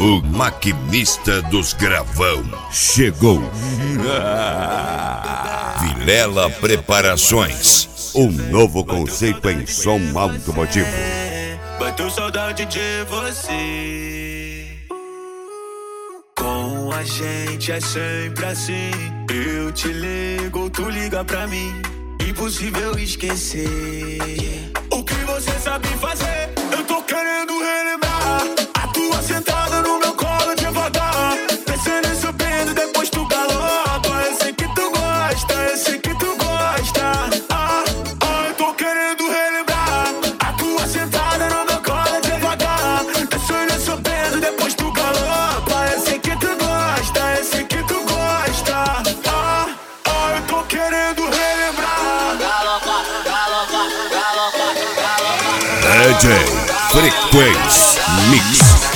O maquinista dos gravão chegou. Vilela Preparações, um novo conceito em som automotivo. Bateu saudade de você. Com a gente é sempre assim. Eu te ligo, tu liga pra mim. Impossível esquecer. O que você sabe fazer, eu tô querendo relembrar. A tua sentada no meu colo devagar, descendo e subindo, depois tu galopa. Eu sei que tu gosta, eu sei que tu gosta. Eu tô querendo relembrar. A tua sentada no meu colo devagar, descendo e subindo, depois tu galopa. Eu sei que tu gosta, eu sei que tu gosta. Eu tô querendo relembrar. Galopa, galopa, galopa, galopa. DJ Frequência Mix.